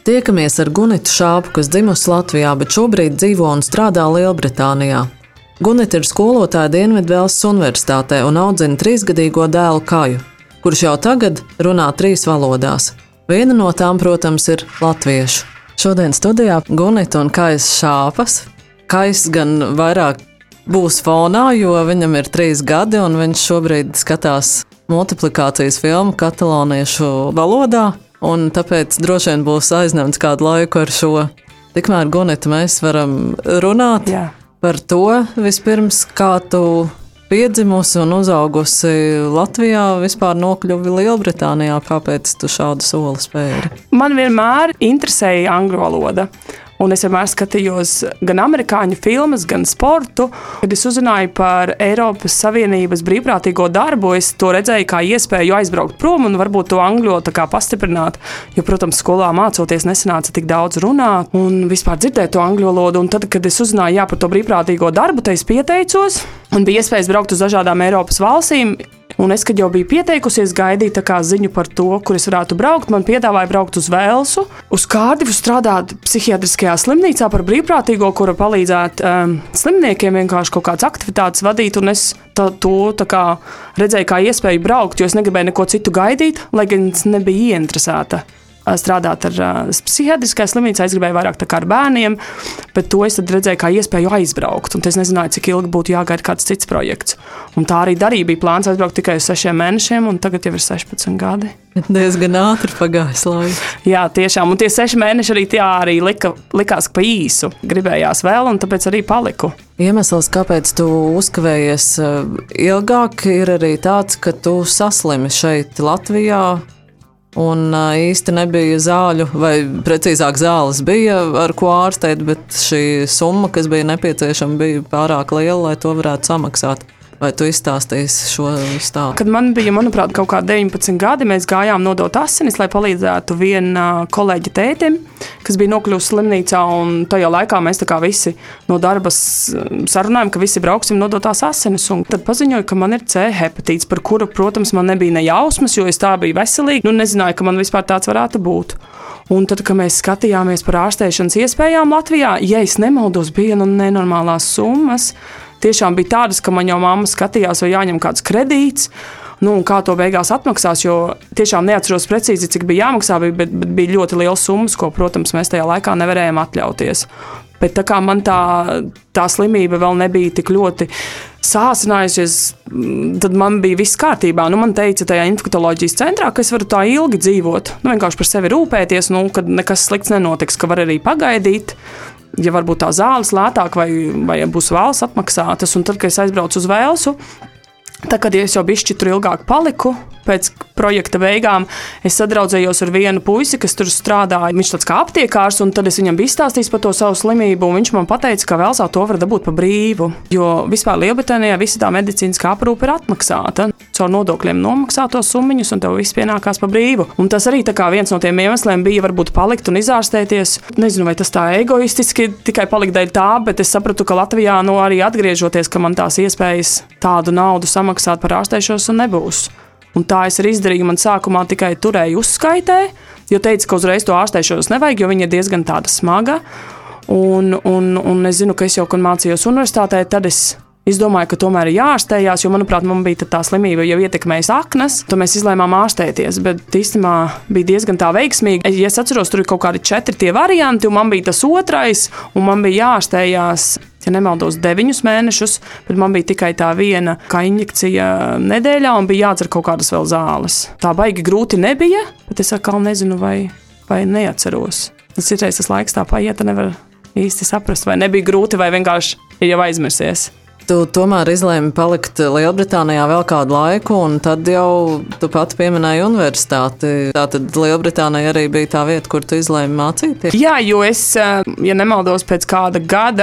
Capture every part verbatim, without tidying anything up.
Tiekamies ar Gunitu Šāpu, kas dzimusi Latvijā, bet šobrīd dzīvo un strādā Lielbritānijā. Gunita ir skolotāja Dienvidvelsas Universitātē un audzina trīsgadīgo dēlu Kaju, kurš jau tagad runā trīs valodās. Viena no tām, protams, ir latviešu. Šodien studijā Gunita un Kais Šāpas. Kais gan vairāk būs fonā, jo viņam ir trīs gadi un viņš šobrīd skatās multiplikācijas filmu kataloniešu valodā. Un tāpēc droši vien būs aizņemts kādu laiku ar šo. Tikmēr, Gunita, mēs varam runāt Jā. par to vispirms, kā tu piedzimusi un uzaugusi Latvijā, vispār nokļuvi Lielbritānijā. Kāpēc tu šādu soli spēri? Man vienmēr interesēja angļu valoda. Un es vienmēr skatījos gan amerikāņu filmas, gan sportu. Kad es uzzināju par Eiropas Savienības brīvprātīgo darbu, es to redzēju kā iespēju aizbraukt prom un varbūt to angļu tā kā pastiprināt. Jo, protams, skolā mācoties nesanāca tik daudz runāt un vispār dzirdēt to angļu valodu. Un tad, kad es uzzināju jā, par to brīvprātīgo darbu, tad es pieteicos un bija iespējas braukt uz dažādām Eiropas valstīm. Un es, kad jau biju pieteikusies, gaidīju tā kā ziņu par to, kur es varētu braukt. Man piedāvāja braukt uz Velsu, uz Kārdifu, strādāt psihiatriskajā slimnīcā par brīvprātīgo, kura palīdzētu um, slimniekiem vienkārši kaut kādas aktivitātes vadīt. Un es tā, to tā kā redzēju kā iespēju braukt, jo es negribēju neko citu gaidīt, lai gan es nebiju ieinteresēta strādāt ar uh, psihiatriskajā slimnīcā. Es gribēju vairāk tā kā ar bērniem, bet to es tad redzēju kā iespēju aizbraukt. Un es nezināju, cik ilgi būtu jāgaida kāds cits projekts. Un tā arī darīja. Bija plāns aizbraukt tikai uz sešiem mēnešiem, un tagad jau ir sešpadsmit gadi. Diezgan ātri pagājis laiks. Jā, tiešām. Un tie seši mēneši arī, jā, arī lika, likās pa īsu. Gribējās vēl, un tāpēc arī paliku. Iemesls, kāpēc tu uzkavējies ilgāk, ir arī tāds, ka tu saslimi šeit Latvijā. Un īsti nebija zāļu, vai precīzāk zāles bija, ar ko ārstēt, bet šī summa, kas bija nepieciešama, bija pārāk liela, lai to varētu samaksāt. Vai tu izstāstīsi šo stāstu? Kad man bija, manuprāt, kaut kā deviņpadsmit gadi, mēs gājām nodot asinis, lai palīdzētu viena kolēģa tētim, kas bija nokļuvusi slimnīcā, un tajā laikā mēs tā kā visi no darbas sarunājām, ka visi brauksim nodotās asinis, un tad paziņoju, ka man ir C hepatīts, par kuru, protams, man nebija ne jausmas, jo es tā biju veselīga, nu nezināju, ka man vispār tāds varētu būt. Un tad, kad mēs skatījāmies par ārstēšanas iespējām Latvijā, ja es nemaldos, bija nu nenormālās summas. Tiešām bija tādas, ka man jau mamma skatījās, vai jāņem kāds kredīts, nu, un kā to beigās atmaksās, jo tiešām neatceros precīzi, cik bija jāmaksā, bet, bet bija ļoti liels summas, ko, protams, mēs tajā laikā nevarējām atļauties. Bet tā kā man tā, tā slimība vēl nebija tik ļoti sāsinājusies, tad man bija viss kārtībā. Nu, man teica tajā infektoloģijas centrā, ka es varu tā ilgi dzīvot, nu, vienkārši par sevi rūpēties, nu, kad nekas slikts nenotiks, ka var arī pagaidīt. Ja varbūt tā zāles lētāk vai, vai būs valsts atmaksātas, un tad, kad es aizbraucu uz Velsu, tad, kad es jau bišķi tur ilgāk paliku, pēc projekta beigām, es sadraudzējos ar vienu puisi, kas tur strādāja. Viņš tāds kā aptiekārs, un tad es viņam biju stāstījis par to savu slimību, un viņš man pateica, ka Velsā to var dabūt pa brīvu, jo vispār Lielbritānijā visa tā medicīniskā aprūpe ir atmaksāta. Caur nodokļiem nomaksāto summiņus, un tev viss pienākās pa brīvu. Un tas arī tā kā viens no tiem iemesliem bija varbūt palikt un izārstēties. Nezinu, vai tas tā egoistiski tikai palikt dēļ tā, bet es sapratu, ka Latvijā no arī atgriežoties, ka man tās iespējas tādu naudu samaksāt par ārstēšos un nebūs. Un tā es arī izdarīju. Man sākumā tikai turēju uzskaitē, jo teica, ka uzreiz to ārstēšanos nevajag, jo viņa ir diezgan tāda smaga. Un, un, un es zinu, ka es jau, kad mācījos universitātē, tad es izdomāju, ka tomēr ir jāārstējās, jo, manuprāt, man bija tā slimība jau ietekmējas aknas. Tad mēs izlēmām ārstēties, bet īstenībā bija diezgan tā veiksmīgi. Ja es atceros, tur ir kaut kādi četri tie varianti, un man bija tas otrais, un man bija jāārstējās, ja nemaldos, deviņus mēnešus, bet man bija tikai tā viena kā injekcija nedēļā, un bija jādzer kaut kādas vēl zāles. Tā baigi grūti nebija, bet es atkal nezinu, vai, vai neatceros. Tas citreiz tas laiks tā paiet, nevar īsti saprast, vai nebija grūti, vai vienkārši ir jau aizmirsies. Tu tomēr izlēmi palikt Lielbritānijā vēl kādu laiku, un tad jau tu pati pieminēji universitāti. Tātad Lielbritānija arī bija tā vieta, kur tu izlēmi mācīties? Jā, jo es, ja nemaldos, pēc kāda gada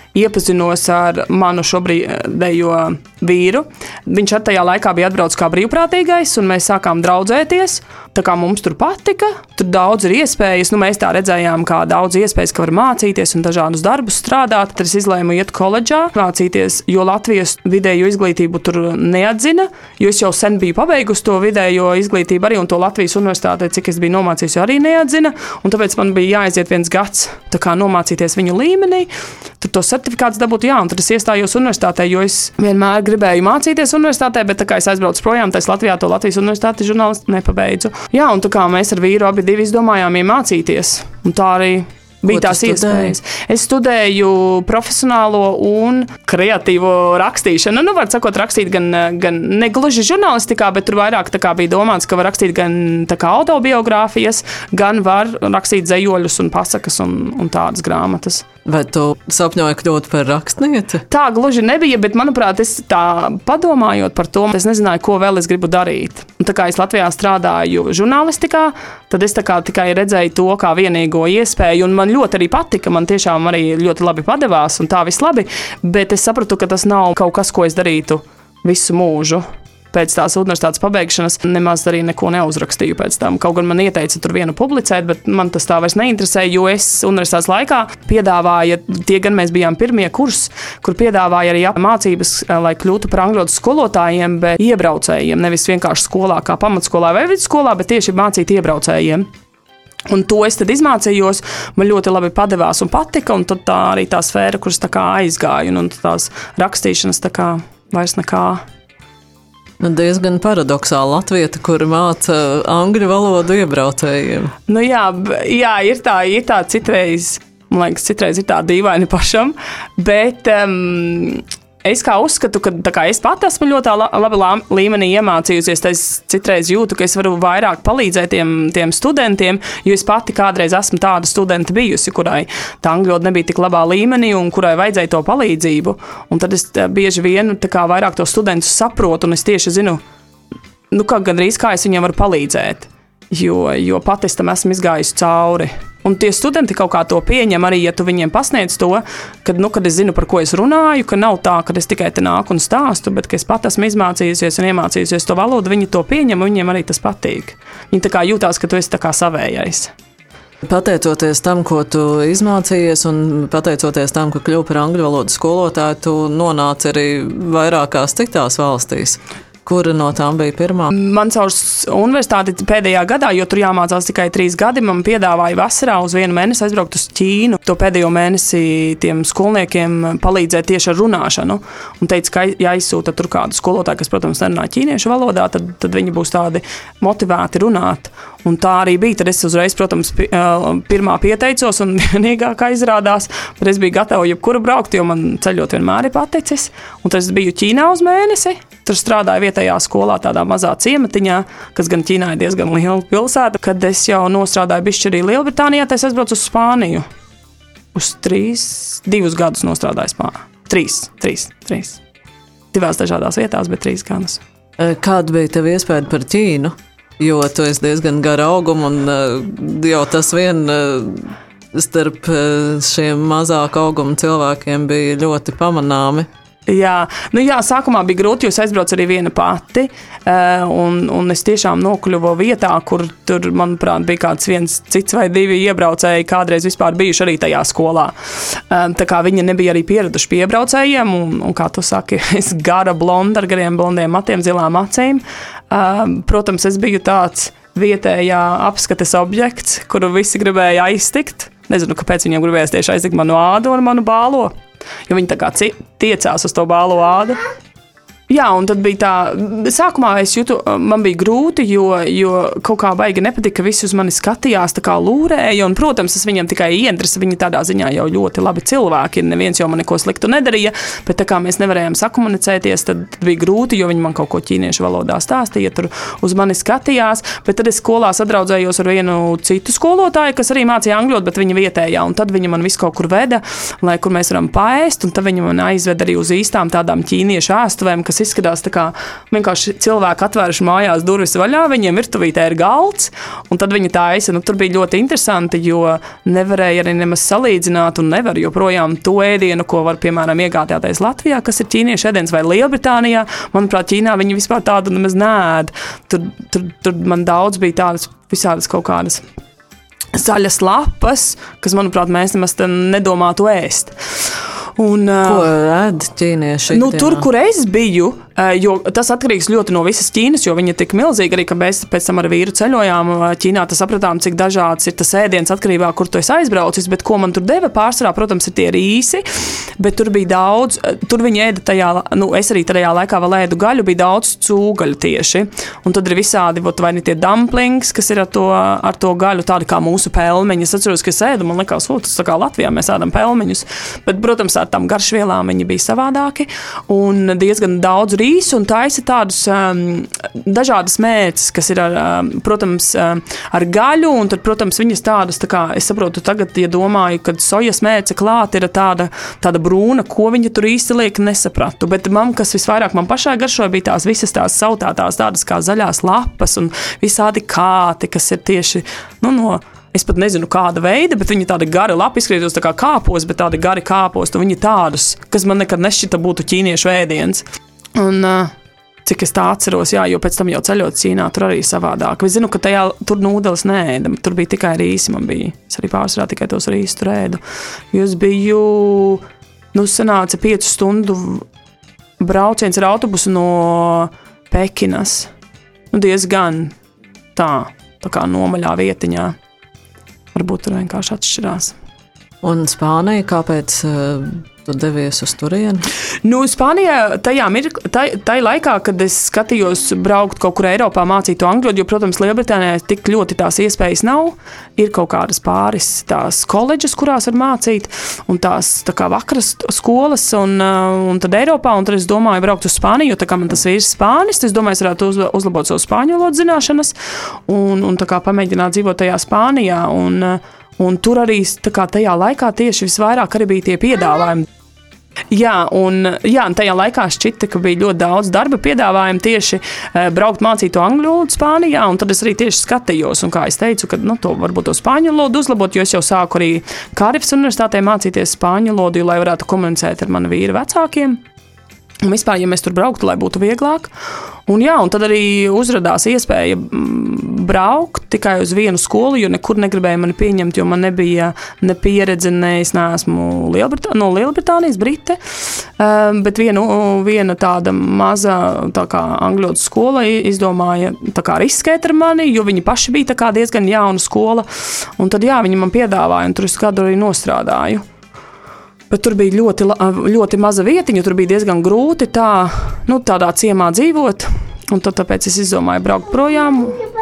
iepazinos ar manu šobrīdējo vīru. Viņš ar tajā laikā bija atbraucis kā brīvprātīgais, un mēs sākām draudzēties. Tā kā mums tur patika, tur daudz ir iespējas. Nu, mēs tā redzējām, kā daudz iespējas, ka var mācīties un dažādus darbus strādāt. Tad es izlēmu iet koledžā, mācīties, jo Latvijas vidējo izglītību tur neatzina, jo es jau sen biju pabeigusi to vidējo izglītību arī, un to Latvijas universitātē, cik es biju nomācījusi, arī neatzina. Un tāpēc man bija jāaiziet viens gads tā kā nomācīties viņu līmenī, tur to certifikāts dabūt, jā, un tad es iestājos universitātē, jo es vienmēr gribēju mācīties universitātē, bet tā kā es aizbraucu projām, tad es Latvijā to Latvijas universitāti žurnālistu nepabeidzu. Jā, un tā kā mēs ar vīru abi divi izdomājām iemācīties, un tā arī bija tās iespējas. Es studēju profesionālo un kreatīvo rakstīšanu. Nu, var sakot, rakstīt gan, gan negluži žurnālistikā, bet tur vairāk tā kā bija domāts, ka var rakstīt gan tā kā autobiogrāfijas, gan var rakstīt zejoļus un pasakas un, un tādas grāmatas. Vai tu sapņoji kļūt par rakstnieci? Tā gluži nebija, bet, manuprāt, es tā padomājot par to, es nezināju, ko vēl es gribu darīt. Un tā kā es Latvijā strādāju žurnālistikā, tad es tā kā tikai redzēju to kā vienīgo iespēju, un man ļoti arī patika, man tiešām arī ļoti labi padevās, un tā viss labi, bet es sapratu, ka tas nav kaut kas, ko es darītu visu mūžu. Pēc tās universitātes pabeigšanas nemaz arī neko neuzrakstīju pēc tam. Kaut gan man ieteica tur vienu publicēt, bet man tas tā vairs neinteresēja, jo es universitātes laikā piedāvāja, tie gan mēs bijām pirmie kurs, kur piedāvāja arī mācības, lai kļūtu par angļu valodas skolotājiem, bet iebraucējiem, nevis vienkārši skolā kā pamatskolā vai vidusskolā, bet tieši mācīt iebraucējiem. Un to es tad izmācījos, man ļoti labi padevās un patika, un tad tā arī tā sfēra, kuras tā kā aizgāju, un tās rakstīšanas tā kā vairs nekā. Nu, diezgan paradoxāli latvieta, kur māca angļu valodu iebraucējiem. Nu jā, jā ir tā, ir tā citreiz, man liekas, citreiz ir tā dīvaini pašam, bet um, es kā uzskatu, ka tā kā es pat esmu ļoti labi līmenī iemācījusies, tad es citreiz jūtu, ka es varu vairāk palīdzēt tiem, tiem studentiem, jo es pati kādreiz esmu tāda studenta bijusi, kurai tā angļu valoda nebija tik labā līmenī un kurai vajadzēja to palīdzību. Un tad es bieži vien tā kā vairāk to studentus saprotu, un es tieši zinu, nu kā gandrīz kā es viņiem varu palīdzēt, jo, jo pat es tam esmu izgājusi cauri. Un tie studenti kaut kā to pieņem arī, ja tu viņiem pasniedz to, kad, nu, kad es zinu, par ko es runāju, ka nav tā, ka es tikai te nāku un stāstu, bet ka es pat esmu izmācījusies un iemācījusies to valodu, viņi to pieņem un viņiem arī tas patīk. Viņi tā kā jūtās, ka tu esi tā kā savējais. Pateicoties tam, ko tu izmācījies, un pateicoties tam, ka kļuvi par angļu valodas skolotāju, tu nonāci arī vairākās citās valstīs. Kura no tām bija pirmā? Man caur universitāti pēdējā gadā, jo tur jāmācās tikai trīs gadi, man piedāvāja vasarā uz vienu mēnesi aizbraukt uz Ķīnu. To pēdējo mēnesi tiem skolniekiem palīdzēt tieši ar runāšanu. Un teica, ka jāizsūta tur kādu skolotāju, kas, protams, nerunā ķīniešu valodā, tad, tad viņi būs tādi motivēti runāt. Un tā arī bija. Tad es uzreiz, protams, pirmā pieteicos un vienīgā kā izrādās, bet es biju gatava jebkuru braukt, jo man ceļot vienmēr ir paticis. Un tad es biju Ķīnā uz mēnesi. Tur strādāju vietējā skolā, tādā mazā ciematiņā, kas gan Ķīnā ir diezgan liela pilsēta. Kad es jau nostrādāju bišķi arī Lielbritānijā, tad es aizbraucu uz Spāniju. Uz trīs, divus gadus nostrādāju Spānijā. Trīs, trīs, trīs. Divās dažādās vietās, bet trīs gadus. Kāda bija tev iespēja par Ķīnu? Jo tu esi diezgan gara auguma, un jau tas vien starp šiem mazāka auguma cilvēkiem bija ļoti pamanāmi. Jā, nu jā, sākumā bija grūti, jo es aizbraucu arī viena pati, un, un es tiešām nokļuvu vietā, kur tur, manuprāt, bija kāds viens cits vai divi iebraucēji, kādreiz vispār bijuši arī tajā skolā. Tā kā viņi nebija arī pieraduši pie iebraucējiem, un, un kā tu saki, es gara blonda ar gariem blondiem matiem, zilām acīm. Protams, es biju tāds vietējā apskates objekts, kuru visi gribēja aiztikt. Nezinu, kāpēc viņiem gribējās tieši aiztikt manu ādu un manu bālo. Jo viņi tā kā tiecās uz to bālo ādu. Jā, un tad bija tā, sākumā es jūtu, man bija grūti, jo, jo kaut kā baigi nepatika, ka visi uz mani skatījās, tā kā lūrēja, un, protams, es viņam tikai ieinteresu, viņi tādā ziņā jau ļoti labi cilvēki, neviens jau man neko sliktu nedarīja, bet tā kā mēs nevarējām sakomunicēties, tad bija grūti, jo viņi man kaut ko ķīniešu valodā stāstīja, tur uz mani skatījās, bet tad es skolā sadraudzējos ar vienu citu skolotāju, kas arī mācīja angļu, bet viņa vietējā, un tad viņa man visu kaut kur veda, lai kur mēs varam paēst, un tad viņa man aizved arī uz īstām tādām ķīniešu ēstuvēm, kas tas izskatās tā kā vienkārši cilvēki atvēruši mājās durvis vaļā, viņiem virtuvītē ir galds, un tad viņi taisa. Nu, tur bija ļoti interesanti, jo nevarēja arī nemaz salīdzināt un nevar joprojām to ēdienu, ko var, piemēram, iegādāties Latvijā, kas ir ķīniešu ēdiens vai Lielbritānijā. Manuprāt, Ķīnā viņi vispār tādu nemaz neēd. Tur, tur, tur man daudz bija tādas visādas kaut kādas zaļas lapas, kas, manuprāt, mēs nemaz nedomātu ēst. Un, Ko ēd ķīnieši? Nu, tur, kur es biju, jo tas atkarīgs ļoti no visas Ķīnas, jo viņa ir tik milzīga, arī, ka mēs pēc tam ar vīru ceļojām Ķīnā, tas sapratām, cik dažāds ir tas ēdiens atkarībā, kur tu esi aizbraucis, bet ko man tur deva pārsvarā, protams, ir tie rīsi, bet tur bija daudz, tur viņi ēda tajā, nu, es arī tajā laikā vēl ēdu gaļu, bija daudz cūgaļu tieši, un tad ir visādi, vai ne tie dumplings, kas ir ar to, ar to gaļu, tādi kā mūsu pelmeņi. Es atceros, ka es ēdu, man likās, tas tā kā Latvijā mēs ēdam pelmeņus, bet, protams, ar tām garšvielām viņi bija savādāki, un diezgan daudz rīsu, un taisa tādus um, dažādas mērces, kas ir, ar, um, protams, um, ar gaļu, un tad, protams, viņas tādas, tā kā, es saprotu, tagad, ja domāju, kad sojas mērce klāt ir tāda, tāda brūna, ko viņa tur īsti liek, nesapratu, bet man, kas visvairāk man pašai garšoja, bija tās visas tās sautātās tādas kā zaļās lapas un visādi kāti, kas ir tieši, nu, no es pat nezinu, kāda veida, bet viņi tādi gari lapi izskatītos tā kā kāpos, bet tādi gari kāpos, un viņi tādus, kas man nekad nešķita būtu ķīniešu ēdiens. Un uh, cik es tā atceros, jā, jo pēc tam jau ceļot Ķīnā, tur arī savādāk. Es zinu, ka tajā tur nūdeles neēda, tur bija tikai rīsi, man bija. Es arī pārsvarā tikai tos rīsi tur ēdu. Jo es biju, nu, sanāca piecu stundu brauciens ar autobusu no Pekinas. Nu, diezgan tā, tā kā nomaļā vietiņā. Varbūt tur vienkārši atšķirās. Un Spānija, kāpēc uh, tu devies uz turieni? Nu, Spānijā tajā, taj, taj laikā, kad es skatījos braukt kaut kur Eiropā mācīt to angļu, jo, protams, Lielbritānijā tik ļoti tās iespējas nav. Ir kaut kādas pāris tās koledžas, kurās var mācīt, un tās tā kā vakaras skolas, un, un tad Eiropā, un tad es domāju braukt uz Spāniju, jo tā kā man tas vīrs spānis, es domāju, es varētu uz, uzlabot savu spāņu valodu zināšanas, un, un tā kā pamēģināt dzīvot tajā Spānijā, un Un tur arī tā kā tajā laikā tieši visvairāk arī bija tie piedāvājumi. Jā, un, jā, un tajā laikā šķita, ka bija ļoti daudz darba piedāvājumu tieši e, braukt mācīt to angļu valodu Spānijā, un tad es arī tieši skatījos, un kā es teicu, ka nu, to varbūt to spāņu valodu uzlabot, jo es jau sāku arī Kārifas universitātē mācīties spāņu valodu, lai varētu komunicēt ar manu vīru vecākiem. Un vispār, ja mēs tur brauktu, lai būtu vieglāk. Un jā, un tad arī uzradās iespēja braukt tikai uz vienu skolu, jo nekur negribēja mani pieņemt, jo man nebija ne pieredze, ne es neesmu Lielbritā, no Lielbritānijas, Brite, um, bet vienu, viena tāda maza tā kā angļotu skola izdomāja tā kā riskēt ar mani, jo viņi paši bija tā kā diezgan jauna skola, un tad jā, viņi man piedāvāja, un tur es kādu arī nostrādāju. Bet tur bija ļoti, ļoti maza vietiņa, tur bija diezgan grūti tā, nu, tādā ciemā dzīvot, un tad tāpēc es izdomāju braukt projām.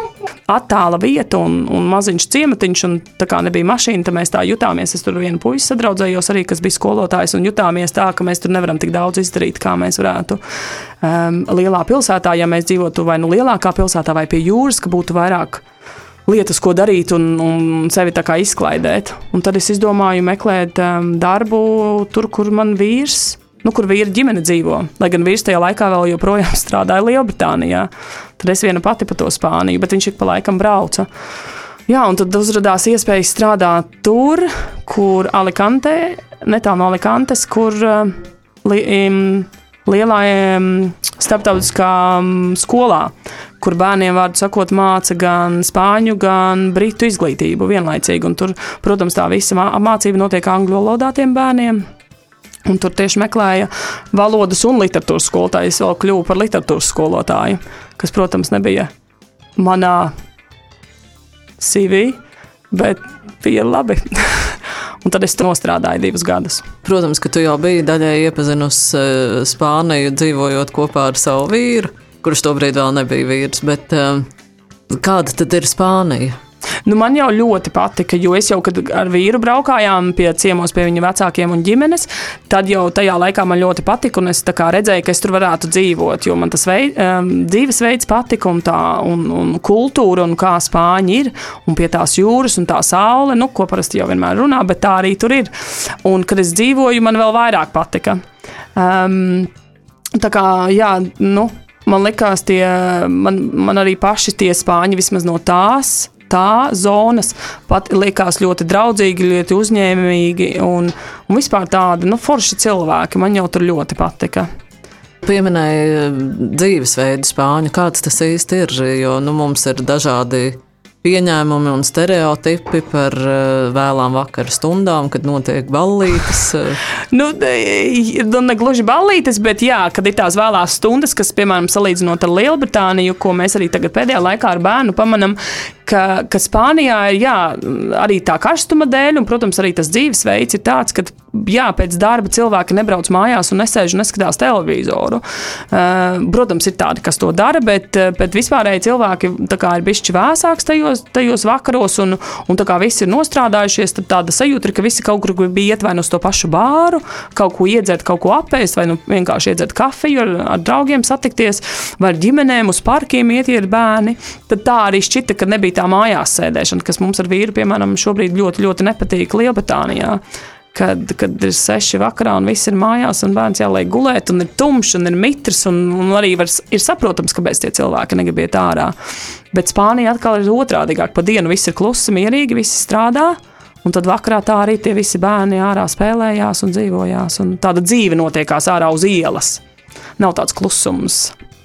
Attāla vieta un, un maziņš ciematiņš, un tā kā nebija mašīna, tad mēs tā jutāmies. Es tur vienu puisi sadraudzējos arī, kas bija skolotājs, un jutāmies tā, ka mēs tur nevaram tik daudz izdarīt, kā mēs varētu um, lielā pilsētā, ja mēs dzīvotu vai nu lielākā pilsētā vai pie jūras, ka būtu vairāk lietas, ko darīt un, un sevi tā kā izklaidēt. Un tad es izdomāju meklēt um, darbu tur, kur man vīrs, nu, kur vīra ģimene dzīvo. Lai gan vīrs tajā laikā vēl joprojām strādāja Lielbritānijā. Tad es viena pati pa to Spāniju, bet viņš ik pa laikam brauca. Jā, un tad uzradās iespēja strādāt tur, kur Alicante, netālu no Alicantes, kur uh, li, um, lielā um, starptautiskā um, skolā, kur bērniem, vārdu sakot, māca gan spāņu, gan britu izglītību vienlaicīgi. Un tur, protams, tā visa mācība notiek angļu valodā tiem bērniem. Un tur tieši meklēja valodas un literatūras skolotāju. Es vēl kļuvu par literatūras skolotāju, kas, protams, nebija manā C V, bet bija labi. Un tad es nostrādāju divus gadus. Protams, ka tu jau biji daļai iepazinusi Spāniju, dzīvojot kopā ar savu vīru, kurš tobrīd vēl nebija vīrs, bet um, kāda tad ir Spānija? Nu, man jau ļoti patika, jo es jau, kad ar vīru braukājām pie ciemos pie viņa vecākiem un ģimenes, tad jau tajā laikā man ļoti patika, un es tā kā redzēju, ka es tur varētu dzīvot, jo man tas vei, um, dzīvesveids patika, un tā, un, un kultūra, un kā Spāņi ir, un pie tās jūras, un tā saule, nu, ko parasti jau vienmēr runā, bet tā arī tur ir. Un, kad es dzīvoju, man vēl vairāk patika. Um, tā kā, jā, nu, man likās tie, man, man arī paši tie spāņi vismaz no tās, tā zonas pat liekas ļoti draudzīgi, ļoti uzņēmīgi un, un vispār tādi, nu, forši cilvēki. Man jau tur ļoti patika. Pieminēja dzīvesveidu Spāņu. Kāds tas īsti ir? Jo nu, mums ir dažādi pieņēmumi un stereotipi par vēlām vakara stundām, kad notiek ballītes. nu, ne gluži ballītes, bet jā, kad ir tās vēlās stundas, kas, piemēram, salīdzinot ar Lielbritāniju, ko mēs arī tagad pēdējā laikā ar bērnu pamanam, ka, ka Spānijā ir jā, arī tā karstuma dēļ, un, protams, arī tas dzīvesveids ir tāds, ka jā, pēc darba cilvēki nebrauc mājās un nesēž un neskatās televizoru. Uh, protams, ir tādi, kas to dara, bet, bet vispārēji cilvēki tā kā ir bišķi vēsāks tajos, tajos vakaros, un, un tā kā visi ir nostrādājušies, tad tāda sajūta ir, ka visi kaut kur bija iet vai no to pašu bāru, kaut ko iedzert, kaut ko apēst, vai nu vienkārši iedzert kafiju, ar, ar draugiem satikties, vai ar ģimenēm uz parkiem iet ar bērni. Tad tā arī šķita, ka nebija tā mājās sēdēšana, kas mums ar vīru, piemēram, šobrīd ļoti, ļoti nepatīk Lielbritānijā. Kad, kad ir seši vakarā un viss ir mājās un bērns jāliek gulēt un ir tumšs un ir mitrs un, un arī var, ir saprotams, kāpēc tie cilvēki negrib iet ārā. Bet Spānija atkal ir otrādīgāk. Pa dienu viss ir klusi, mierīgi, visi strādā un tad vakarā tā arī tie visi bērni ārā spēlējās un dzīvojās un tāda dzīve notiekās ārā uz ielas. Nav tāds klusums.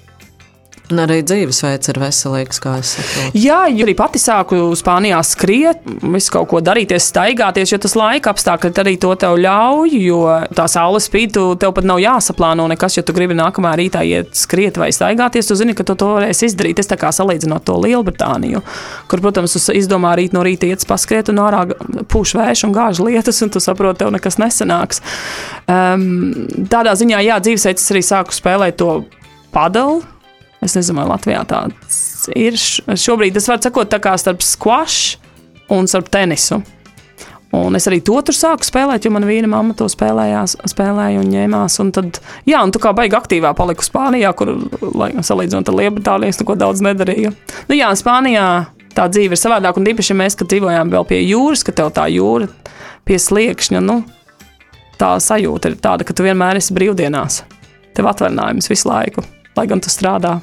Un arī dzīvesveids ir veselīgs, kā es saprotu. Jā, jo arī pati sāku Spānijā skriet, visu kaut ko darīties, staigāties, jo tas laika apstākļi arī to tev ļauj, jo tā saules spīd, tev pat nav jāsaplāno nekas, jo tu gribi nākamā rītā iet skriet vai staigāties, tu zini, ka tu to varēsi izdarīt. Es tā kā salīdzinot to Lielbritāniju, kur, protams, izdomā rīt no rīta iet paskriet un ārā pūš vējš un gāž lietas, un tu saproti, tev nekas nesanāks. Um, tādā ziņā, jā, dzīvesveids arī sāku spēlēt to padelu. Es nezinu, vai Latvijā tāds ir. Šobrīd es varu sakot tā kā starp squash un starp tenisu. Un es arī to tur sāku spēlēt, jo man vīna mamma to spēlējās, spēlēja un ņēmās. Un tad, jā, un tu kā baigi aktīvā paliku Spānijā, kur, lai, salīdzinot ar Lielbritāniju, es neko daudz nedarīju. Nu jā, Spānijā tā dzīve ir savādāk, un īpaši mēs, kad dzīvojām vēl pie jūras, ka tev tā jūra pie sliekšņa, nu, tā sajūta ir tāda, ka tu vienmēr esi brīvdienās. Tev atvaļinājums visu laiku, lai gan tu strādā.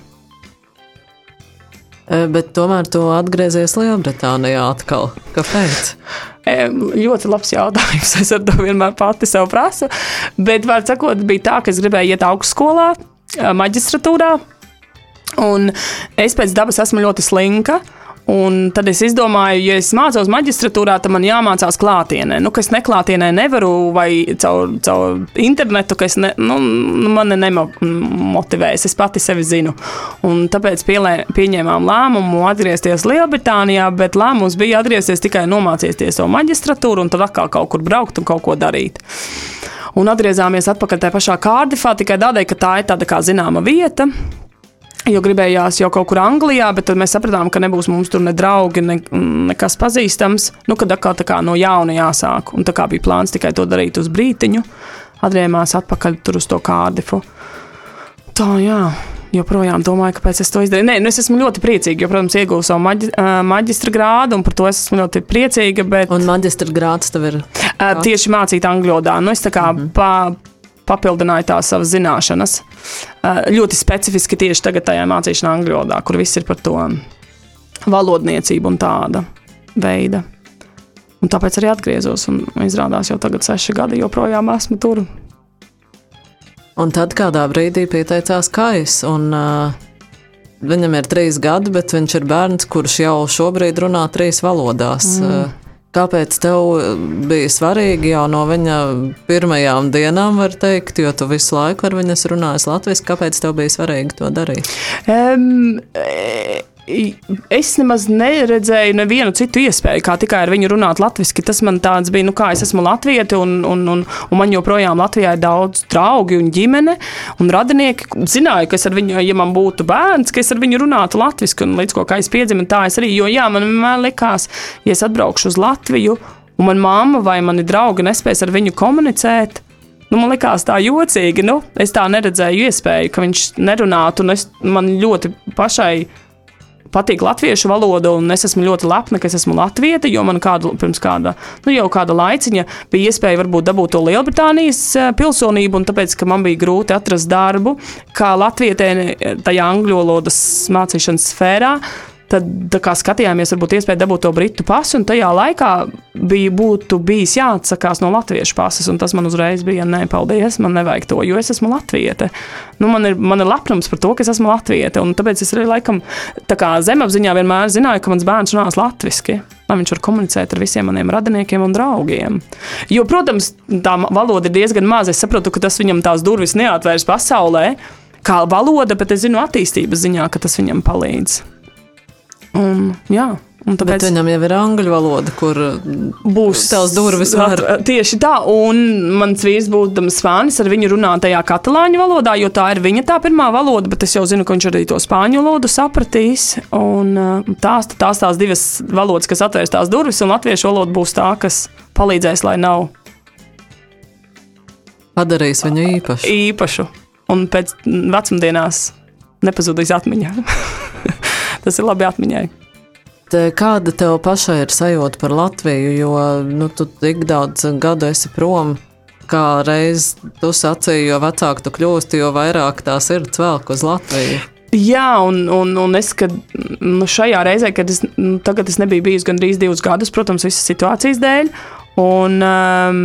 Bet tomēr tu atgriezies Lielbritānijā atkal. Kāpēc? E, ļoti labs jautājums. Es ar to vienmēr pati sev prasu. Bet, var sakot, bija tā, ka es gribēju iet augstskolā, maģistratūrā. Un es pēc dabas esmu ļoti slinka. Un tad es izdomāju, ja es mācos maģistratūrā, tad man jāmācās klātienē. Nu, ka es neklātienē nevaru vai caur, caur internetu, ka es ne, nu, mani nemotivēs, es pati sevi zinu. Un tāpēc pielē, pieņēmām lēmumu atgriezties Lielbritānijā, bet lēmums bija atgriezties tikai nomācīties savu maģistratūru un tad atkal kaut kur braukt un kaut ko darīt. Un atgriezāmies atpakaļ tajā pašā Kārdifā tikai tādēļ, ka tā ir tāda kā zināma vieta. Jo gribējās jau kaut kur Anglijā, bet tad mēs sapratām, ka nebūs mums tur ne draugi, ne, nekas pazīstams. Nu, kad atkal tā kā no jauna jāsāk. Un tā kā bija plāns tikai to darīt uz brītiņu, atgriežāmies atpakaļ tur uz to Kārdifu. Tā, jā, joprojām domāju, kāpēc es to izdarīju. Nē, nu es esmu ļoti priecīga, jo, protams, iegūstu savu maģi, maģistra grādu, un par to es esmu ļoti priecīga. Bet, un maģistra grāds tev ir? Tieši mācīt angļu valodā. Nu, es tā kā mm-hmm. pa... papildināja tās savas zināšanas. Ļoti specifiski tieši tagad tajā mācīšanā angļu valodā, kur viss ir par to valodniecību un tāda veida. Un tāpēc arī atgriezos un izrādās jau tagad seši gadi joprojām esmu tur. Un tad kādā brīdī pieteicās Kais un uh, viņam ir trīs gadi, bet viņš ir bērns, kurš jau šobrīd runā trīs valodās. Mm. Kāpēc tev bija svarīgi jau no viņa pirmajām dienām, var teikt, jo tu visu laiku ar viņu runājies latviski, kāpēc tev bija svarīgi to darīt? Um, es nemaz neredzēju nevienu citu iespēju, kā tikai ar viņu runāt latviski. Tas man tāds bija, nu kā es esmu latvieti un, un, un, un man joprojām Latvijā ir daudz draugi un ģimene un radinieki. Zināju, ka es ar viņu, ja man būtu bērns, ka es ar viņu runātu latviski un līdz ko kā es piedzimu, tā es arī, jo jā, man vienmēr likās, ja es atbraukšu uz Latviju un man mamma vai mani draugi nespēs ar viņu komunicēt, nu, man likās tā jocīgi, nu, es tā neredzēju iespēju, ka viņš nerunātu un es, man ļoti pašai patīk latviešu valoda, un es esmu ļoti lepna, ka es esmu latviete, jo man kādu, pirms kāda, nu jau kāda laiciņa bija iespēja varbūt dabūt to Lielbritānijas pilsonību, un tāpēc, ka man bija grūti atrast darbu, kā latvietē tajā angļu valodas mācīšanas sfērā, tad tā kā skatījāmies, varbūt iespēja dabūt to britu pasu, un tajā laikā bija, būtu bijis jāatsakās no latviešu pasas, un tas man uzreiz bija, nē, paldies, man nevajag to, jo es esmu latviete. Nu, man ir, man ir lepnums par to, ka es esmu latviete, un tāpēc es arī laikam tā kā zemapziņā vienmēr zināju, ka mans bērns runās latviski, lai viņš var komunicēt ar visiem maniem radiniekiem un draugiem. Jo, protams, tā valoda ir diezgan maza, es saprotu, ka tas viņam tās durvis neatvērs pasaulē, kā valoda, bet es zinu attīstības ziņā, ka tas viņam palīdz. Un, jā, un tāpēc bet viņam jau ir angļu valoda, kur būs tās durvis var. Tieši tā, un mans vīrs būdams spānis ar viņu runā tajā katalāņu valodā, jo tā ir viņa tā pirmā valoda, bet es jau zinu, ka viņš arī to spāņu valodu sapratīs, un tās, tās tās divas valodas, kas atvērs tās durvis, un latviešu valoda būs tā, kas palīdzēs, lai nav padarījis viņu īpašu. Īpašu, un pēc vecumdienās nepazudīs atmiņā. Tas ir labi atmiņai. Te, kāda tev pašai ir sajūta par Latviju, jo nu, tu tik daudz gadu esi prom, kā reiz tu sacīji, jo vecāk tu kļūsti, jo vairāk tā sirds velk uz Latviju. Jā, un, un, un es, kad nu, šajā reizē, kad es, nu, tagad es nebiju bijis gandrīz divus gadus, protams, visas situācijas dēļ, un um,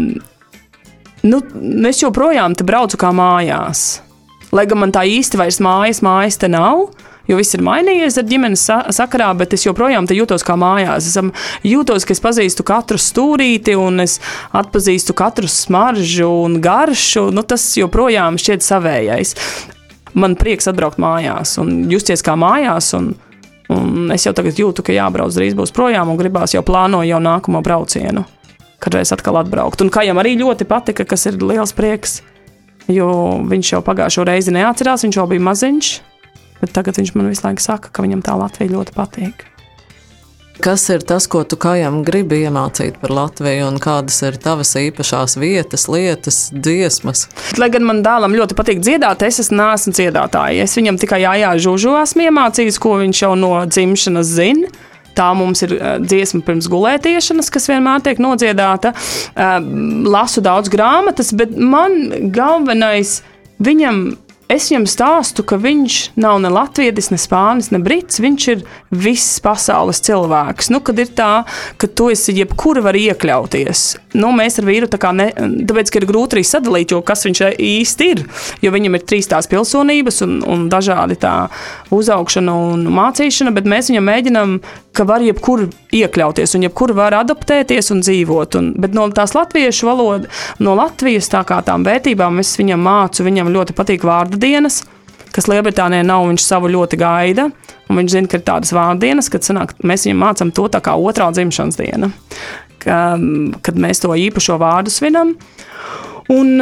nu, es joprojām te braucu kā mājās. Lai gan man tā īsti vairs mājas, mājas te nav, jo viss ir mainījies ar ģimenes sakarā, bet es joprojām te jūtos kā mājās. Es jūtos, ka es pazīstu katru stūrīti un es atpazīstu katru smaržu un garšu. Nu, tas joprojām šķiet savējais. Man prieks atbraukt mājās un justies kā mājās, un, un es jau tagad jūtu, ka jābrauc drīz būs projām un gribās jau plānoju jau nākamo braucienu, kad reiz atkal atbraukt. Un Kajam arī ļoti patika, kas ir liels prieks, jo viņš jau pagājušo reizi neatcerās, viņš jau bija maziņš. Bet tagad viņš man visu laiku saka, ka viņam tā Latvija ļoti patīk. Kas ir tas, ko tu Kajam gribi iemācīt par Latviju, un kādas ir tavas īpašās vietas, lietas, dziesmas? Lai gan man dēlam ļoti patīk dziedāt, es neesmu dziedātāja. Es viņam tikai jājā žužu esmu iemācījis, ko viņš jau no dzimšanas zina. Tā mums ir dziesma pirms gulētiešanas, kas vienmēr tiek nodziedāta. Lasu daudz grāmatas, bet man galvenais viņam... Es viņam stāstu, ka viņš nav ne latvietis, ne spānis, ne brits, viņš ir viss pasaules cilvēks. Nu, kad ir tā, ka tu esi jebkura var iekļauties. Nu, mēs ar vīru tā kā ne, tāpēc, ka ir grūti arī sadalīt, jo kas viņš īsti ir, jo viņam ir trīs tās pilsonības un, un dažādi tā uzaugšana un mācīšana, bet mēs viņam mēģinām, ka var jebkur iekļauties un jebkur var adaptēties un dzīvot. Un, bet no tās latviešu valoda, no Latvijas tā kā tām vērtībām es viņam mācu, viņam ļoti patīk vārdadienas, kas Lielbritānijā nav, viņš savu ļoti gaida, un viņš zina, ka ir tādas vārdienas, kad sanāk, mēs viņam mācam to tā kā otrā dzimšanas diena, ka, kad mēs to īpašo vārdu svinam. Un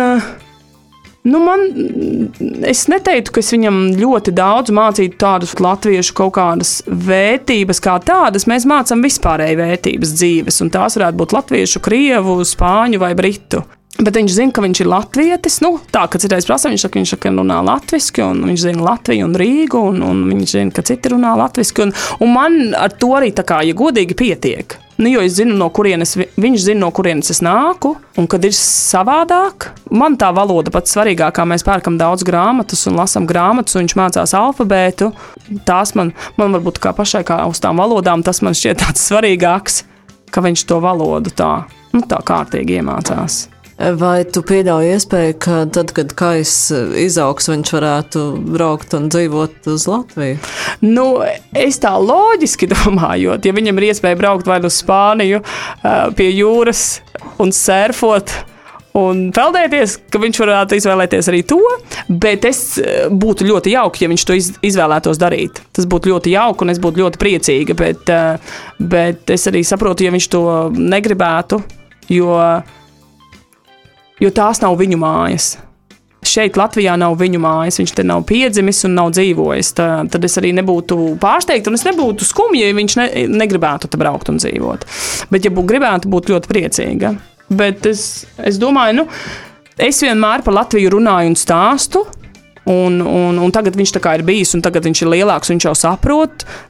nu man, es neteiktu, ka es viņam ļoti daudz mācītu tādus latviešu kaut kādas vērtības kā tādas. Mēs mācām vispārēji vērtības dzīves, un tās varētu būt latviešu, krievu, spāņu vai britu. Bet viņš zina, ka viņš ir latvietis. Nu, tā, ka citreiz prasa, viņš saka, viņš saka, runā latviski, un viņš zina Latviju un Rīgu, un, un viņš zina, ka citi runā latviski. Un, un man ar to arī, tā kā, ja godīgi, pietiek. Nu, jo es zinu, no kurienes, viņš zina, no kurienes es nāku, un kad ir savādāk, man tā valoda pats svarīgākā, mēs pērkam daudz grāmatas un lasam grāmatas, un viņš mācās alfabētu. Tās man, man varbūt kā pašai, kā uz tām valodām, tas man šķiet tāds svarīgāks, ka viņš to valodu tā, nu, tā kārtīgi iemācās. Vai tu pieļauj iespēju, ka tad, kad Kais izaugs, viņš varētu braukt un dzīvot uz Latviju? Nu, es tā loģiski domājot, ja viņam ir iespēja braukt vai uz Spāniju pie jūras un surfot un peldēties, ka viņš varētu izvēlēties arī to, bet es būtu ļoti jauki, ja viņš to izvēlētos darīt. Tas būtu ļoti jauki un es būtu ļoti priecīga, bet, bet es arī saprotu, ja viņš to negribētu, jo jo tās nav viņu mājas. Šeit Latvijā nav viņu mājas, viņš te nav piedzimis un nav dzīvojis. Tā, tad es arī nebūtu pārsteigta un es nebūtu skumja, ja viņš ne, negribētu te braukt un dzīvot. Bet ja būtu gribētu, būtu ļoti priecīga. Bet es, es domāju, nu, es vienmēr par Latviju runāju un stāstu, un, un, un tagad viņš tā kā ir bijis, un tagad viņš ir lielāks, viņš jau saprot,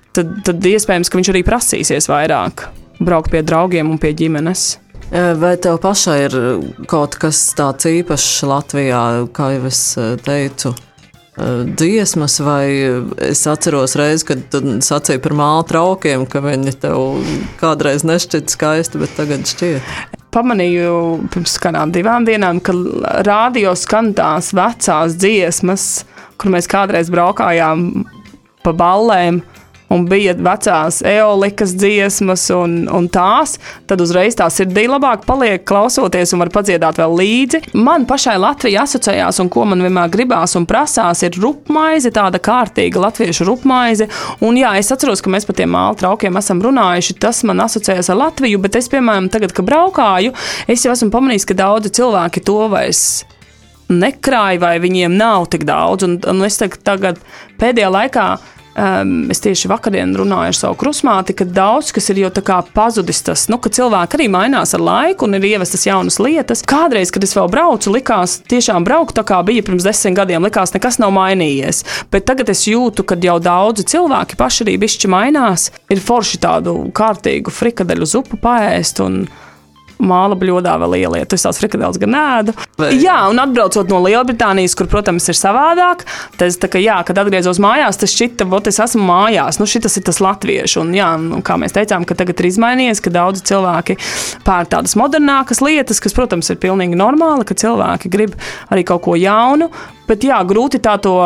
tad, tad iespējams, ka viņš arī prasīsies vairāk braukt pie draugiem un pie ģimenes. Vai tev pašai ir kaut kas tāds īpašs Latvijā, kā jau es teicu, dziesmas, vai es atceros reizi, kad tu sacīji par māla traukiem, ka viņi tev kādreiz nešķiet skaisti, bet tagad šķiet? Pamanīju pirms kādām divām dienām, ka rādio skan tās vecās dziesmas, kur mēs kādreiz braukājām pa ballēm, un bija vecās eolikas dziesmas un, un tās, tad uzreiz tā sirdī labāk paliek klausoties un var padziedāt vēl līdzi. Man pašai Latvija asociējās, un ko man vienmēr gribās un prasās, ir rupmaize, tāda kārtīga latviešu rupmaize. Un jā, es atceros, ka mēs par tiem māla traukiem esam runājuši, tas man asociējās ar Latviju, bet es, piemēram, tagad, kad braukāju, es jau esmu pamanījis, ka daudzi cilvēki to vairs nekrāja, vai viņiem nav tik daudz. Un, un es tagad pēdējā laikā Um, es tieši vakardien runāju ar savu krusmāti, ka daudz, kas ir jau tā kā pazudis tas, nu, ka cilvēki arī mainās ar laiku un ir ievestas jaunas lietas. Kādreiz, kad es vēl braucu, likās tiešām braukt tā kā bija pirms desmit gadiem, likās nekas nav mainījies. Bet tagad es jūtu, kad jau daudzi cilvēki paši arī bišķi mainās, ir forši tādu kārtīgu frikadeļu zupu paēst un māla bļodā vēl ieliet. Es tās frikadeļas gan ēdu. Vai... Jā, un atbraucot no Lielbritānijas, kur, protams, ir savādāk, tas tā kā, jā, kad atgriezos mājās, tas šķita, vot es esmu mājās. Nu, šitas ir tas latviešu. Un, jā, un, kā mēs teicām, ka tagad ir izmainies, ka daudzi cilvēki pērk tādas modernākas lietas, kas, protams, ir pilnīgi normāli, ka cilvēki grib arī kaut ko jaunu. Bet, jā, grūti tā to,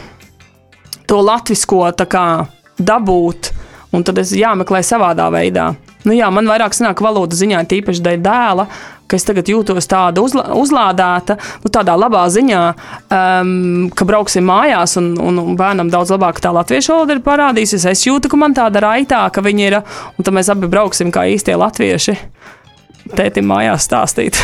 to latvisko tā kā dabūt, un tad es jāmeklē savādā veidā. Nu jā, man vairāk sanāk valoda ziņā, tīpaši dēļ dēla, ka es tagad jūtos tāda uzla, uzlādēta, nu tādā labā ziņā, um, ka brauksim mājās un, un, un bērnam daudz labāk tā latviešu valoda ir parādīsies. Es jūtu, ka man tāda raitā, ka viņi ir, un tad mēs abi brauksim kā īstie latvieši tētim mājās stāstīt,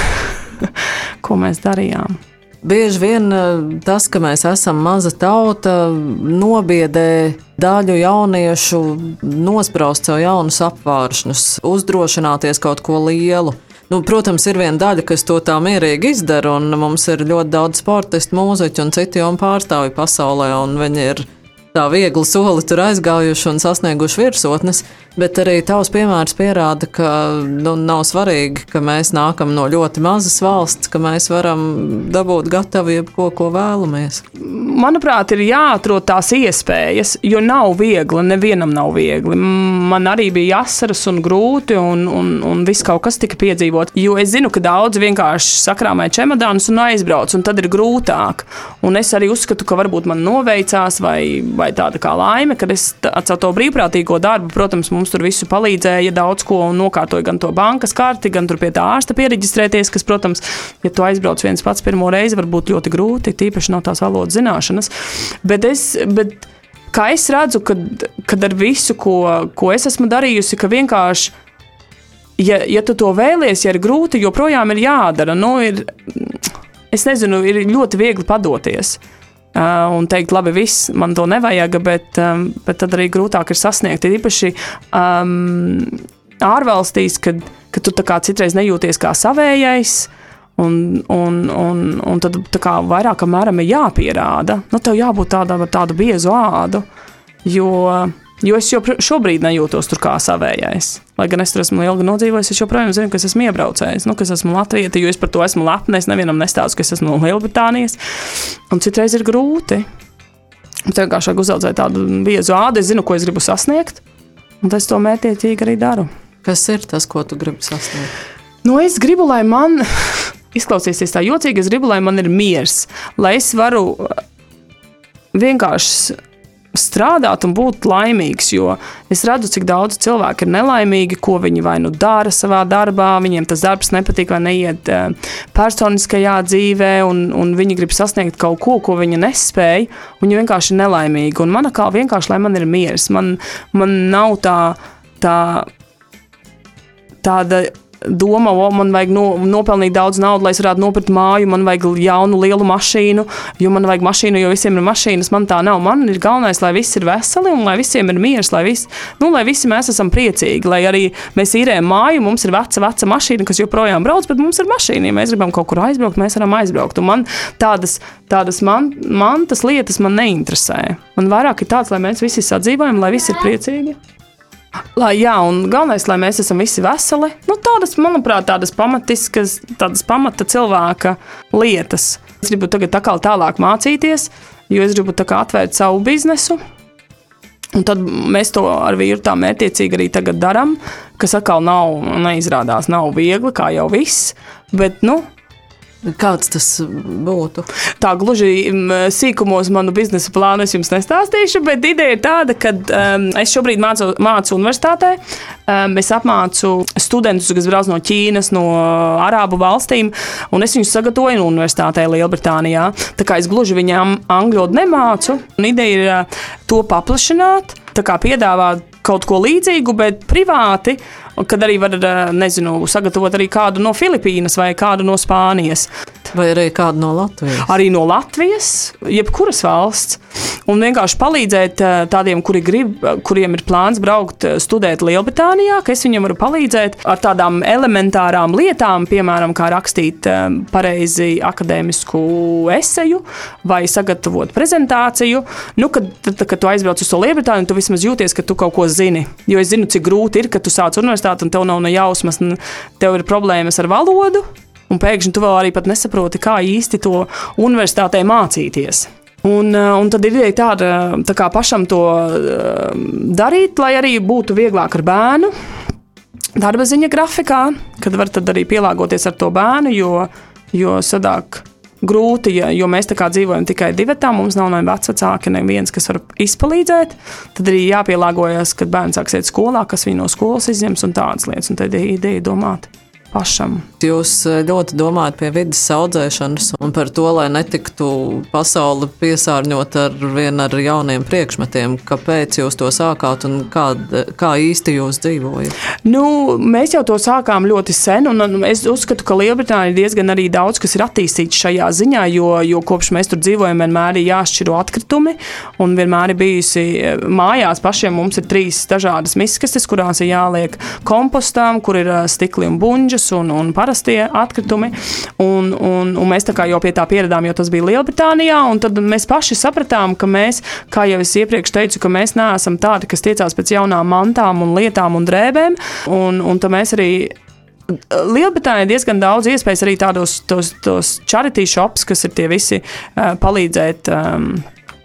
ko mēs darījām. Bieži vien tas, ka mēs esam maza tauta, nobiedē daļu jauniešu nospraust sev jaunus apvāršņus, uzdrošināties kaut ko lielu. Nu, protams, ir viena daļa, kas to tā mierīgi izdara, un mums ir ļoti daudz sportistu, mūziķu un citu jomu pārstāvju pasaulē, un viņi ir tā viegli soli tur aizgājuši un sasnieguši virsotnes, bet arī tavs piemērs pierāda, ka nu, nav svarīgi, ka mēs nākam no ļoti mazas valsts, ka mēs varam dabūt gatavu jebko, ko vēlamies. Manuprāt, ir jāatrod tās iespējas, jo nav viegli, nevienam nav viegli. Man arī bija asaras un grūti un, un, un viss kaut kas tika piedzīvot, jo es zinu, ka daudz vienkārši sakrāmē čemodānus un aizbrauc, un tad ir grūtāk. Un es arī uzskatu, ka varbūt man noveicās vai, vai tāda kā laime, kad es ar to brīvprātīgo darbu, protams, mums tur visu palīdzēja daudz ko un nokārtoja gan to bankas karti, gan tur pie tā ārsta piereģistrēties, kas, protams, ja tu aizbrauc viens pats pirmo reizi, var būt ļoti grūti, tīpaši nav tās valodas zināšanas. Bet es, bet kā es redzu, kad, kad ar visu, ko, ko es esmu darījusi, ka vienkārši, ja, ja tu to vēlies, ja ir grūti, joprojām ir jādara, nu ir, es nezinu, ir ļoti viegli padoties. Uh, un teikt, labi, viss, man to nevajag, bet, um, bet tad arī grūtāk ir sasniegt. Ir īpaši um, ārvalstīs, kad, kad tu tā kā citreiz nejūties kā savējais, un, un, un, un tad tā kā vairāk mēram ir jāpierāda. Nu, tev jābūt tādam ar tādu biezu ādu, jo, jo es jau šobrīd nejūtos tur kā savējais. Lai gan es tur esmu ilgi nodzīvojis, es joprojām zinu, ka es esmu iebraucējis, nu, ka es esmu latvieta, jo es par to esmu lepna, es nevienam nestāstu, ka es esmu no Lielbritānijas, un citreiz ir grūti. Es vienkārši vajag uzaudzēt tādu biezu ādu, es zinu, ko es gribu sasniegt, un es to mērķiecīgi arī daru. Kas ir tas, ko tu gribi sasniegt? Nu, es gribu, lai man, izklausīsies tā jocīgi, es gribu, lai man ir miers, lai es varu vienkārši strādāt un būt laimīgs, jo es redzu, cik daudz cilvēku ir nelaimīgi, ko viņi vai nu dara savā darbā, viņiem tas darbs nepatīk vai neiet personiskajā dzīvē, un, un viņi grib sasniegt kaut ko, ko viņi nespēj, un viņi vienkārši ir nelaimīgi. Un mana kā vienkārši, lai man ir miers, man, man nav tā, tā, tāda doma, o, man vajag no, nopelnīt daudz naudu, lai es varētu nopirkt māju, man vajag jaunu lielu mašīnu, jo man vajag mašīnu, jo visiem ir mašīnas, man tā nav. Man ir galvenais, lai viss ir veseli un lai visiem ir miers, lai, vis, nu, lai visi mēs esam priecīgi, lai arī mēs īrējam māju, mums ir veca, veca mašīna, kas joprojām brauc, bet mums ir mašīna. Ja mēs gribam kaut kur aizbraukt, mēs varam aizbraukt. Un man tādas, tādas man, man tas lietas man neinteresē. Man vairāk ir tāds, lai mēs visi sadzīvojam, lai visi ir priecīgi. Lai, jā, un galvenais, lai mēs esam visi veseli. Nu, tādas, manuprāt, tādas pamatiskas, tādas pamata cilvēka lietas. Es gribu tagad tā kā tālāk mācīties, jo es gribu tā kā atvērt savu biznesu. Un tad mēs to ar vīru tā mērķiecīgi arī tagad daram, kas atkal nav, neizrādās, nav viegli, kā jau viss, bet, nu, kāds tas būtu? Tā gluži sīkumos manu biznesa plānu es jums nestāstīšu, bet ideja ir tāda, ka um, es šobrīd mācu, mācu universitātē. Um, es apmācu studentus, kas brauc no Ķīnas, no Arābu valstīm, un es viņus sagatavoju universitātē Lielbritānijā. Tā kā es gluži viņām angļu valodu nemācu, un ideja ir uh, to paplašināt, tā kā piedāvāt kaut ko līdzīgu, bet privāti, kad arī var, nezinu, sagatavot arī kādu no Filipīnas vai kādu no Spānijas. Vai arī kādu no Latvijas? Arī no Latvijas, jebkuras valsts. Un vienkārši palīdzēt tādiem, kuri grib, kuriem ir plāns braukt studēt Lielbritānijā, ka es viņiem varu palīdzēt ar tādām elementārām lietām, piemēram, kā rakstīt pareizi akadēmisku eseju vai sagatavot prezentāciju. Nu, kad, tad, kad tu aizbrauc uz to Lielbritāniju, tu vismaz jūties, ka tu kaut ko zini. Jo es zinu, cik grūti ir, kad tu sāc universitāti un tev nav ne jausmas, tev ir problēmas ar valodu, un pēkšņi tu vēl arī pat nesaproti, kā īsti to universitātē mācīties. Un, un tad ir ideja tāda, tā kā pašam to darīt, lai arī būtu vieglāk ar bērnu, darba ziņa grafikā, kad var tad arī pielāgoties ar to bērnu, jo, jo sadāk grūti, jo mēs tā kā dzīvojam tikai divatā, mums nav ne vecvecāki, neviens, kas var izpalīdzēt, tad arī jāpielāgojas, kad bērns sāks iet skolā, kas viņu no skolas izņems un tādas lietas, un tad ir ideja domāt pašam. Jūs ļoti domājat pie vidas audzēšanas un par to, lai netiktu pasauli piesārņot ar vien ar jauniem priekšmetiem. Kāpēc jūs to sākāt un kā, kā īsti jūs dzīvojat? Nu, mēs jau to sākām ļoti sen, un es uzskatu, ka Lielbritānija ir diezgan arī daudz, kas ir attīstīts šajā ziņā, jo, jo kopš mēs tur dzīvojam, vienmēr ir jāšķiro atkritumi, un vienmēr ir bijusi mājās pašiem. Mums ir trīs dažādas miskastes, kurās ir jāliek kompostām, kur ir stikli un buņģas, Un, un parastie atkritumi, un, un, un mēs tā kā jau pie tā pieradām, jo tas bija Lielbritānijā, un tad mēs paši sapratām, ka mēs, kā jau es iepriekš teicu, ka mēs neesam tādi, kas tiecās pēc jaunām mantām un lietām un drēbēm, un, un tad mēs arī Lielbritānijā ir diezgan daudz iespējas arī tādos tos, tos charity shops, kas ir tie visi uh, palīdzēt um,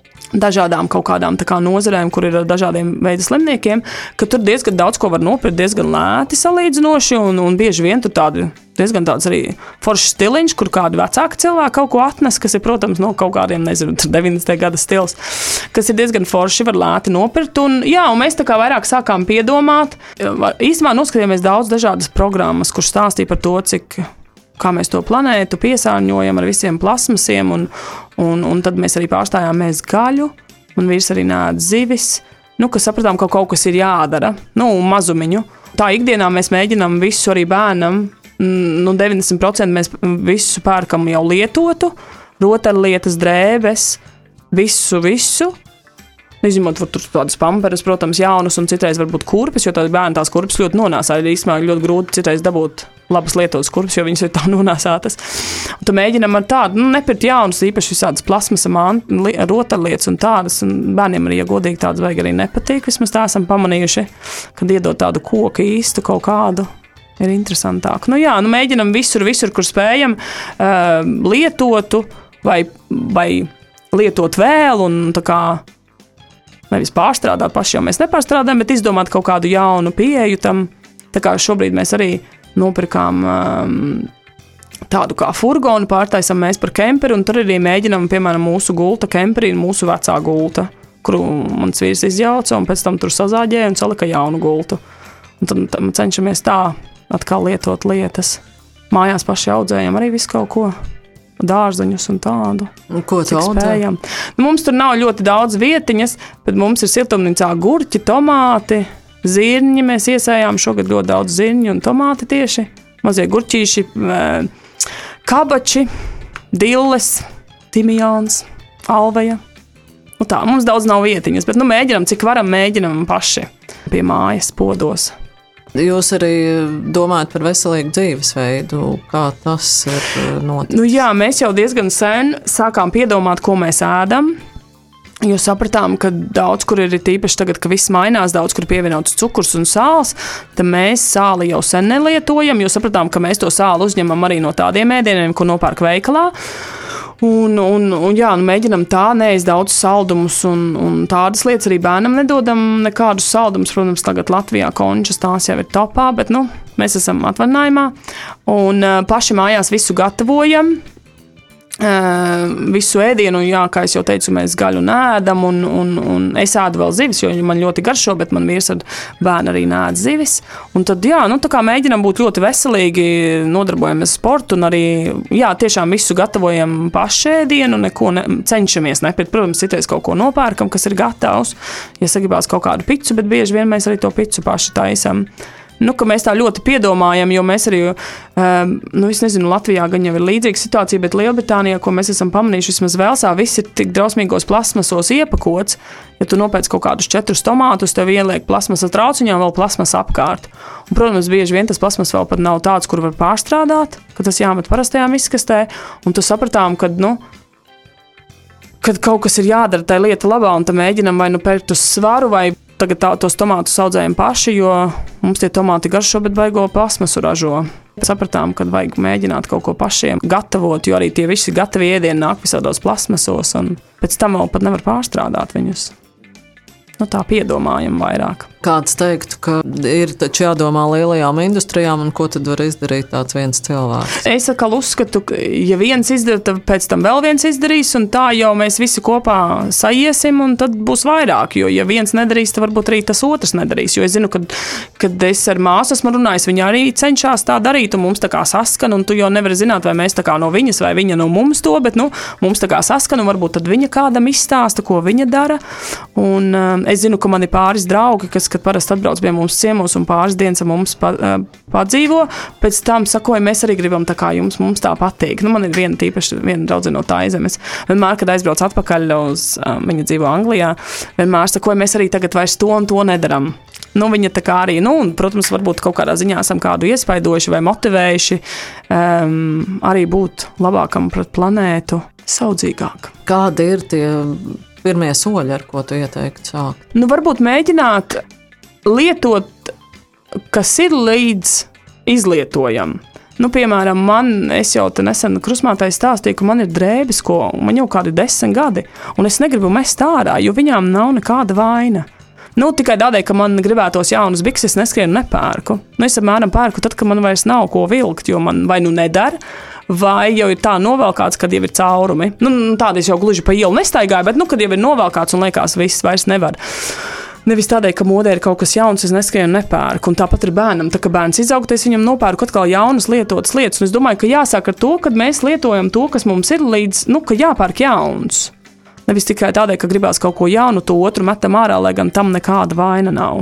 dažādām kaut kādām tā kā nozarēm, kur ir dažādiem veidu slimniekiem, ka tur diezgan daudz ko var nopirkt, diezgan lēti salīdzinoši, un, un bieži vien tur tādi diezgan tāds arī foršs stiliņš, kur kādi vecāki cilvēki kaut ko atnes, kas ir, protams, no kaut kādiem, nezinu, deviņdesmitā gada stils, kas ir diezgan forši, var lēti nopirkt, un jā, un mēs tā kā vairāk sākām piedomāt. Īstenībā noskatījāmies daudz dažādas programmas, kur stāstīja par to, cik kā mēs to planētu piesārņojam ar visiem plasmasiem, un, un, un tad mēs arī pārstājām ēst gaļu, un vīrs arī nēd zivis, nu, ka sapratām, ka kaut kas ir jādara, nu, mazumiņu. Tā ikdienā mēs mēģinām visu arī bērnam, nu, deviņdesmit procenti mēs visu pērkam jau lietotu, rotaļlietas, drēbes, visu, visu. Izņemot tur tādas pamperes, protams, jaunas, un citreiz varbūt kurpes, jo tādi bērni tās kurpes ļoti nonāsā. Ir īstenībā ļoti grūti citreiz dabūt labas lietotas kurpes, jo viņas ir tā nonāsātas. Un tad mēģinam ar tādu, nu, nepirkt jaunas, īpaši visādas plasmasa rotaļlietas un tādas, un bērniem arī, ja godīgi, tādas vajag arī nepatīk. Vismaz tā esam pamanījuši, kad iedod tādu koku īstu kaut kādu, ir interesantāk. Nu jā, nu mēģinam visur, visur, kur spējam, uh, lietotu vai, vai lietot vēl, un tā kā nevis pārstrādāt paši, jo mēs nepārstrādājam, bet izdomāt kaut kādu jaunu pieeju tam. Tā kā šobrīd mēs arī nopirkām um, tādu kā furgonu, pārtaisam mēs par kemperi, un tur arī mēģinām, piemēram, mūsu gulta kemperi ir mūsu vecā gulta, kuru mans vīrs izjauca, un pēc tam tur sazāģēja un salika jaunu gultu. Un tad, tad cenšamies tā atkal lietot lietas. Mājās paši audzējam arī visu kaut ko. Dārzeņus un tādu. Un ko tu audzē? Mums tur nav ļoti daudz vietiņas, bet mums ir siltumnīcā gurķi, tomāti, zirņi. Mēs iesējām šogad ļoti daudz zirņu un tomāti tieši. mazie gurķīši, kabači, dilles, timijāns, alveja. Nu tā, mums daudz nav vietiņas, bet nu mēģinam, cik varam, mēģinam paši pie mājas podos. Jūs arī domājat par veselīgu dzīvesveidu, kā tas ir noticis? Nu jā, mēs jau diezgan sen sākām piedomāt, ko mēs ēdam, jo sapratām, ka daudz, kur ir tīpaši tagad, ka viss mainās, daudz, kur pievienots cukurs un sāls, tad mēs sāli jau sen nelietojam, jo sapratām, ka mēs to sāli uzņemam arī no tādiem ēdieniem, ko nopērk veikalā. Un, un, un jā, nu mēģinam tā neēst daudz saldumus un, un tādas lietas arī bērnam nedodam nekādus saldumus. Protams, tagad Latvijā končas tās jau ir topā, bet nu, mēs esam atvaļinājumā un uh, paši mājās visu gatavojam. Uh, visu ēdienu, jā, kā es jau teicu, mēs gaļu nēdam, un, un, un es ēdu vēl zivis, jo man ļoti garšo, bet man vīrs ar bērnu arī nēd zivis. Un tad, jā, nu tā kā mēģinam būt ļoti veselīgi, nodarbojamies sportu, un arī, jā, tiešām visu gatavojam paši ēdienu, neko ne, cenšamies nepēc. Protams, citreiz kaut ko nopērkam, kas ir gatavs, ja sagribās kaut kādu picu, bet bieži vien mēs arī to picu paši taisam. Nu, ka mēs tā ļoti piedomājam, jo mēs arī, um, nu, es nezinu, Latvijā gan jau ir līdzīga situācija, bet Lielbritānijā, ko mēs esam pamanījuši, vismaz Velsā, viss ir tik drausmīgos plasmasos iepakots, ja tu nopēc kaut kādus četrus tomātus, tev ieliek plasmasas trauciņā un vēl plasmas apkārt. Un, protams, bieži vien tas plasmas vēl pat nav tāds, kur var pārstrādāt, ka tas jāmet parastajā miskastē, un tu sapratām, kad, nu, kad kaut kas ir jādara tai lieta labā, un tam mēģinam vai nu pērkt uz svaru, vai tagad tā, tos tomātus audzējam paši, jo mums tie tomāti garšo, bet baigo plasmasu ražo. Sapratām, kad vajag mēģināt kaut ko pašiem gatavot, jo arī tie visi gatavi ēdieni nāk visādos plasmasos, un pēc tam vēl pat nevar pārstrādāt viņus. Nu tā piedomājam vairāk. Kāds teiktu, ka ir taču jādomā lielajām industrijām, un ko tad var izdarīt tāds viens cilvēks? Es atkal uzskatu, ka ja viens izdara, tad pēc tam vēl viens izdarīs, un tā jau mēs visi kopā saiesim, un tad būs vairāk, jo ja viens nedarīs, tad varbūt arī tas otrs nedarīs, jo es zinu, kad, kad es ar māsu esmu runājis, viņa arī cenšas tā darīt, un mums tā kā saskan, un tu jau nevari zināt, vai mēs tā kā no viņas, vai viņa no mums to, bet, nu, mums tā kā saskan, un varbūt tad viņa kādam izstāsta, ko viņa dara, un um, es zinu, ka man ir pāris draugi, kas, kad parasti atbrauc pie mums ciemos un pāris dienas ar mums pa, padzīvo, pēc tam sakoja, mēs arī gribam tā kā jums, mums tā patīk. Nu, man ir viena tīpaši, viena draudzene no Taizemes. Vienmēr, kad aizbrauc atpakaļ uz, viņa dzīvo Anglijā, vienmēr sakoja, mēs arī tagad vairs to un to nedaram. Nu, viņa tā kā arī, nu, un, protams, varbūt kaut kādā ziņā esam kādu iespaidojuši vai motivējuši um, arī būt labākam pret planētu, saudzīgāk. Kādi ir tie pirmie soļi, ar ko tu ieteiktu sākt? Nu, varbūt mēģināt lietot, kas ir līdz izlietojam. Nu, piemēram, man, es jau te nesen krustmātei stāstīju, ka man ir drēbes, ko man jau kādi desmit gadi, un es negribu mest ārā, jo viņām nav nekāda vaina. Nu, tikai tādēļ, ka man gribētos jaunas bikses, neskrienu nepērku. Nu, es apmēram pērku tad, kad man vairs nav ko vilkt, jo man vai nu nedara, vai jau ir tā novelkāts, kad jau ir caurumi. Nu, tādi es jau gluži pa ielu nestaigāju, bet, nu, kad jau ir novelkāts un liekas, viss vairs nevar. Nevis tādēļ, ka modē ir kaut kas jauns, es neskrienu nepērku. Un tāpat ir bērnam. Tā kā bērns izaugties, viņam nopērku atkal jaunas lietotas lietas. Un es domāju, ka jāsāk ar to, kad mēs lietojam to, kas mums ir līdz, nu, ka jāpērk jauns. Nevis tikai tādēļ, ka gribās kaut ko jaunu, to otru metam ārā, lai gan tam nekāda vaina nav.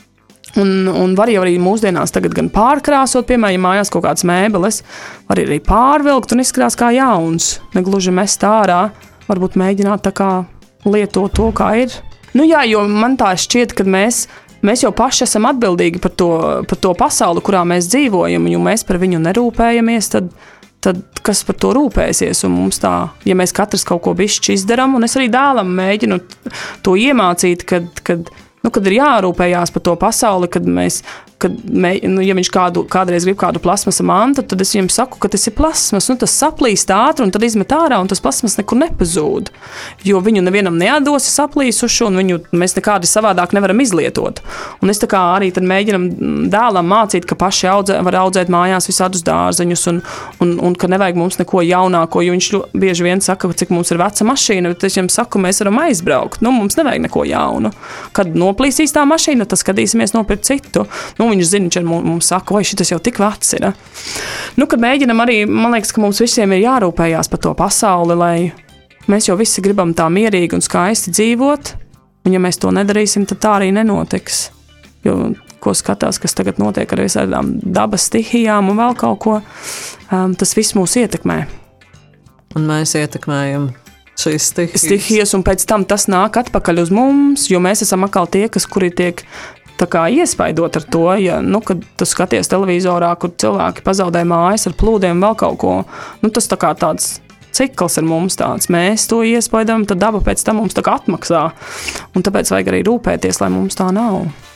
Un, un var jau arī mūsdienās tagad gan pārkrāsot, piemēram, ja mājās kaut kāds mēbeles, var arī pārvilkt un izskatās kā jauns. Negluži mest ārā, varbūt mēģināt tā kā lietot to, kā ir. Nu jā, jo man tā šķiet, ka mēs, mēs jau paši esam atbildīgi par to, par to pasauli, kurā mēs dzīvojam, jo mēs par viņu nerūpējamies, tad, tad kas par to rūpēsies? Un mums tā, ja mēs katrs kaut ko bišķi izdaram, un es arī dēlam mēģinu to iemācīt, kad, kad, nu, kad ir jārūpējās par to pasauli, kad mēs, kad mē, nu, ja viņš kādu, kādreiz grib kādu plasmasa mantu, tad es viņam saku, ka tas ir plasmas, nu, tas saplīst ātri, un tad izmet ārā, un tas plasmas nekur nepazūd, jo viņu nevienam neatdos saplīsuši, un viņu mēs nekādi savādāk nevaram izlietot. Un es tā kā arī tad mēģinam dēlam mācīt, ka paši audzē, var audzēt mājās visādus dārzeņus, un, un, un ka nevajag mums neko jaunāko, jo viņš bieži vien saka, cik mums ir veca mašīna, bet es viņam saku, mēs varam aizbraukt, nu, mums nevajag neko jaunu. Kad noplīsīs tā mašīna, tad skatīsimies nopirkt citu. Nu, viņš zina, viņš mums saka, vai šitas jau tik vecs ir. Nu, kad mēģinam arī, man liekas, ka mums visiem ir jārūpējās par to pasauli, lai mēs jau visi gribam tā mierīgi un skaisti dzīvot, un ja mēs to nedarīsim, tad tā arī nenotiks. Jo ko skatās, kas tagad notiek ar visādām dabas stihijām un vēl kaut ko, um, tas viss mūs ietekmē. Un mēs ietekmējam šīs stihijas. Stihijas, un pēc tam tas nāk atpakaļ uz mums, jo mēs esam atkal tie, kas, kuri tiek tā kā iespaidot ar to, ja, nu, kad tu skaties televizorā, kur cilvēki pazaudē mājas ar plūdiem vēl kaut ko, nu, tas tā kā tāds cikls ar mums tāds. Mēs to iespaidām, tad daba pēc tam mums tā kā atmaksā. Un tāpēc vajag arī rūpēties, lai mums tā nav.